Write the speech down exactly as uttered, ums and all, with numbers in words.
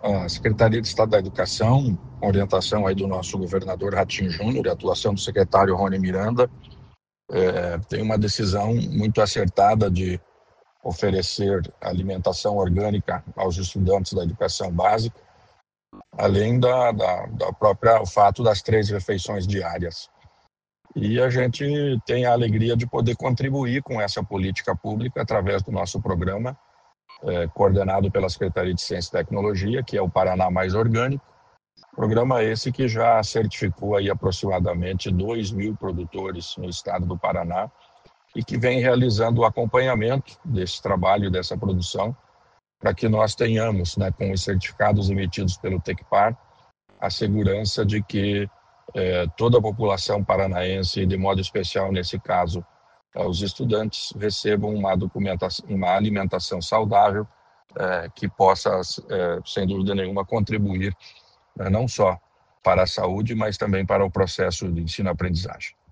A Secretaria de Estado da Educação, com orientação aí do nosso governador Ratinho Júnior e atuação do secretário Rony Miranda, é, tem uma decisão muito acertada de oferecer alimentação orgânica aos estudantes da educação básica, além da, da, da própria o fato das três refeições diárias. E a gente tem a alegria de poder contribuir com essa política pública através do nosso programa, é, coordenado pela Secretaria de Ciência e Tecnologia, que é o Paraná Mais Orgânico. Programa esse que já certificou aí aproximadamente dois mil produtores no estado do Paraná e que vem realizando o acompanhamento desse trabalho, dessa produção, para que nós tenhamos, né, com os certificados emitidos pelo Tecpar, a segurança de que eh, toda a população paranaense, e de modo especial nesse caso, os estudantes, recebam uma documentação, uma alimentação saudável eh, que possa, eh, sem dúvida nenhuma, contribuir, né, não só para a saúde, mas também para o processo de ensino-aprendizagem.